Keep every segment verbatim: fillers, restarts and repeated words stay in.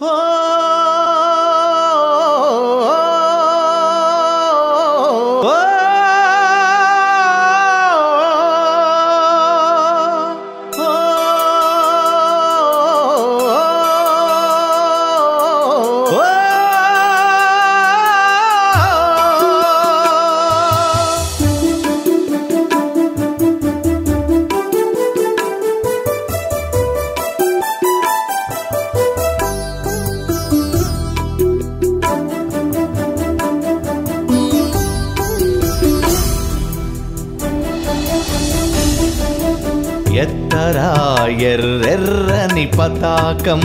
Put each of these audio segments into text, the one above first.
ఎత్తరా ఎర్రెర్రని పతాకం,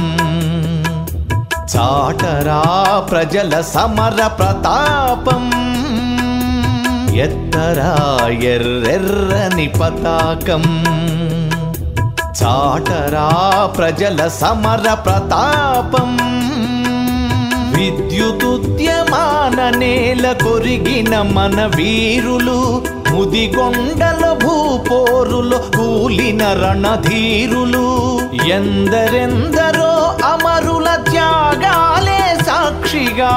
చాటరా ప్రజల సమర ప్రతాపం. ఎత్తరా ఎర్రెర్రని పతాకం, చాటరా ప్రజల సమర ప్రతాపం. విద్యుదుద్యమాన నేల కొరిగిన మన వీరులు, ముదిగొండల భూపోరులో కూలిన రణధీరులు. ఎందరెందరో అమరుల త్యాగాలే సాక్షిగా,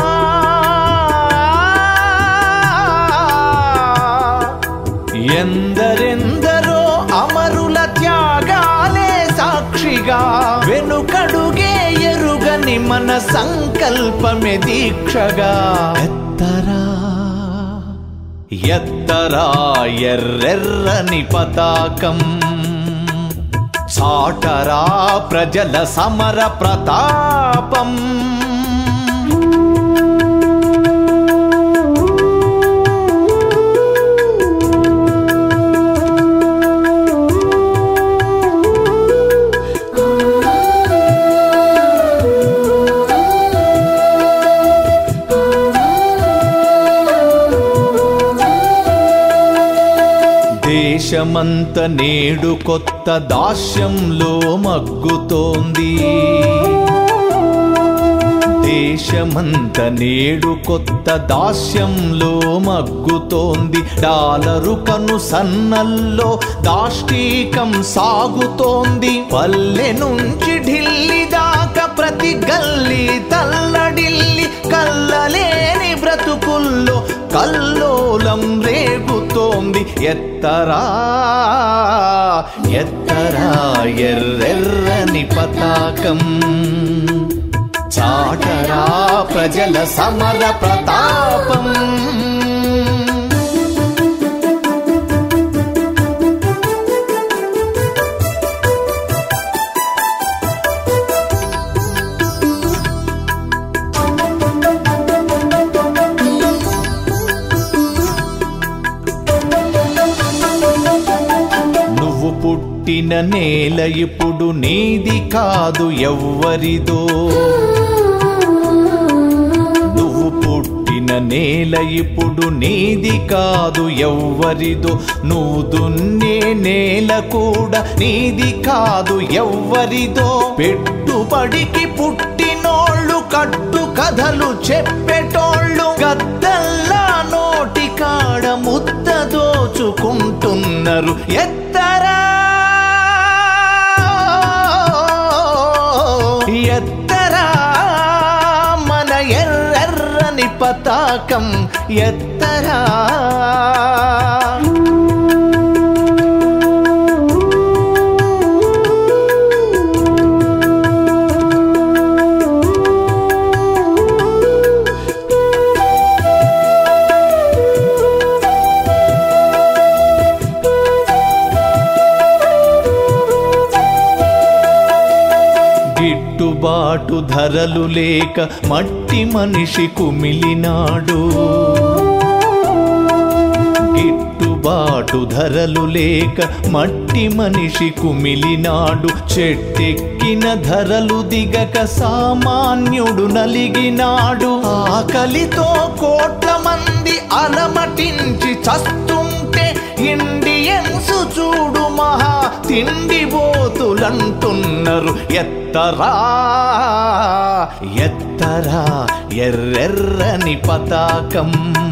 ఎందరెందరో అమరుల త్యాగాలే సాక్షిగా. వెనుకడుగే ఎరుగని మన సంకల్పమే దీక్షగా. ఎత్తరా ఎత్తరా ఎర్రెర్రని పతాకం, చాటరా ప్రజల సమర ప్రతాపం. దేశమంత నేడు కొత్త దాస్యంలో మగ్గుతోంది, దేశమంత నేడు కొత్త దాస్యంలో మగ్గుతోంది. డాలరు కను సన్నల్లో దాష్టీకం సాగుతోంది. పల్లె నుంచి ఢిల్లీ దాకా ప్రతి గల్లీ తల్లడిల్లి, కల్లలేని బ్రతుకుల్లో కల్లోలం రేగుతోంది. ఎత్తరా ఎత్తరా ఎర్రెర్రని పతాకం, చాటరా ప్రజల సమర ప్రతాపం. పుట్టిన నేల ఇప్పుడు నీది కాదు ఎవ్వరిదో, నువ్వు పుట్టిన నేల ఇప్పుడు నీది కాదు ఎవ్వరిదో. నువ్వు దున్నే నేల కూడా నీది కాదు ఎవ్వరిదో. పెట్టుబడికి పుట్టినోళ్ళు, కట్టు కథలు చెప్పేటోళ్ళు, గద్దల్లా నోటి కాడ ముద్ద దోచుకుంటున్నారు. ఎత్తరా ఎత్తరా మన ఎర్రెర్రని పతాకం, ఎత్తరా గిట్టుబాటు ధరలు లేక మట్టి మనిషి కుమిలినాడు, గిట్టుబాటు ధరలు లేక మట్టి మనిషి కుమిలినాడు. చెట్టెక్కిన ధరలు దిగక సామాన్యుడు నలిగినాడు. ఆకలితో కోట్ల మంది అలమటించి చస్తుంటే ఇండియన్స్ చూడు మహా తిండిబోతులంటున్నారు. ఎత్తరా ఎత్తరా ఎర్రెర్రని పతాకం,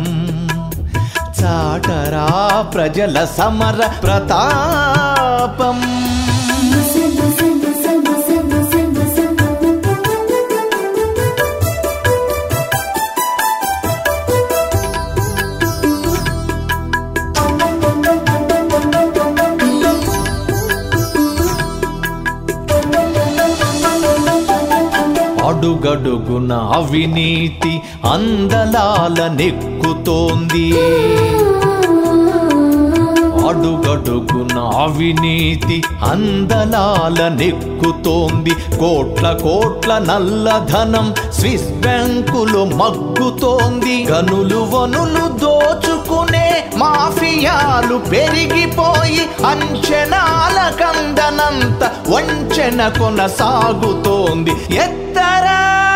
చాటరా ప్రజల సమర ప్రతాపం. అడుగడుగున అవినీతి అందలాల నెక్కుతోంది, అడుగడుగున అవినీతి అందలాల నెక్కుతోంది. కోట్ల కోట్ల నల్లధనం స్విస్ బ్యాంకులు మగ్గుతోంది. గనులు వనులు దోచుకునే మాఫియాలు పెరిగిపోయి అంచనాల కందనంత వంచన కొనసాగుతోంది. ఎత్తరా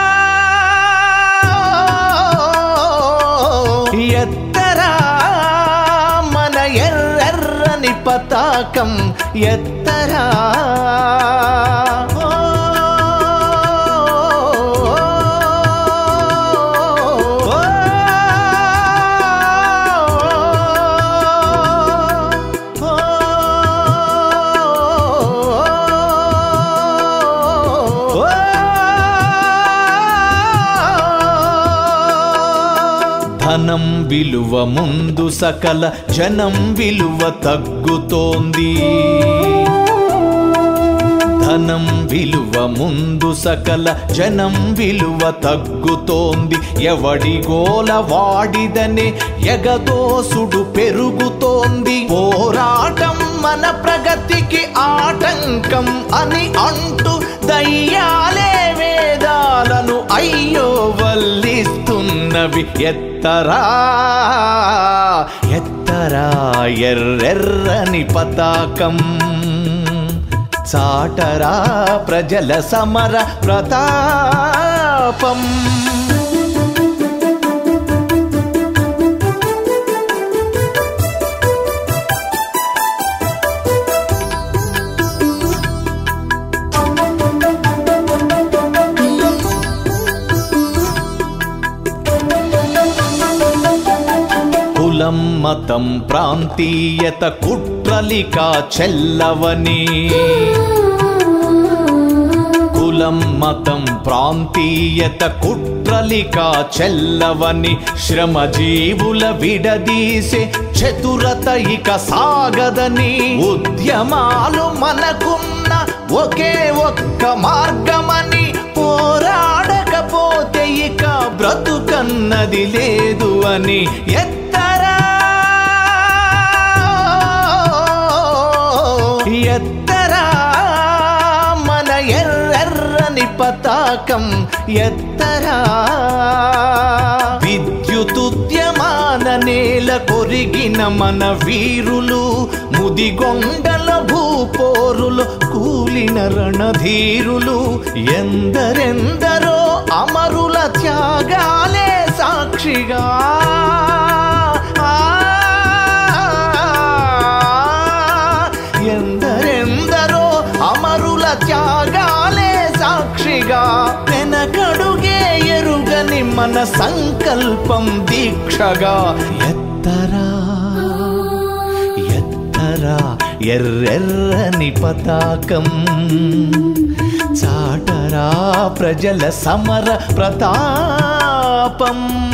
ఎత్తరా మన ఎర్రెర్రని పతాకం ఎత్తరా. ధనం విలువ ముందు సకల జనం విలువ తగ్గుతోంది, ధనం విలువ ముందు సకల జనం విలువ తగ్గుతోంది. ఎవడి గోల వాడిదనే ఎగదోసుడు పెరుగుతోంది. పోరాటం మన ప్రగతికి ఆటంకం అని అంటూ దయ్యాలే వేదాలను అయ్యో వల్లిస్తున్నవి. ఎత్తరా ఎత్తరా ఎర్రెర్రని పతాకం, చాటరా ప్రజల సమర ప్రతాపం. కులం మతం ప్రాంతీయత కుట్రలిక చెల్లవని, కులం మతం ప్రాంతీయత కుట్రలిక చెల్లవని. శ్రమజీవుల విడదీసే చతురత ఇక సాగదని. ఉద్యమాలు మనకున్న ఒకే ఒక్క మార్గమని. పోరాడకపోతే ఇక బ్రతుకన్నది లేదు అని. ఎత్తరా ఎత్తరా మన ఎర్రెర్రని పతాకం ఎత్తరా. విద్యుతుద్యమాన నేల కొరిగిన మన వీరులు, ముదిగొండల భూపోరులు కూలిన రణధీరులు. ఎందరెందరో అమరుల త్యాగాలే సాక్షిగా, ఎందరెందరో అమరుల త్యాగాలే సాక్షిగా. వెనకడుగే ఎరుగని మన సంకల్పం దీక్షగా. ఎత్తరా ఎత్తరా ఎర్రెర్రని పతాకం, చాటరా ప్రజల సమర ప్రతాపం.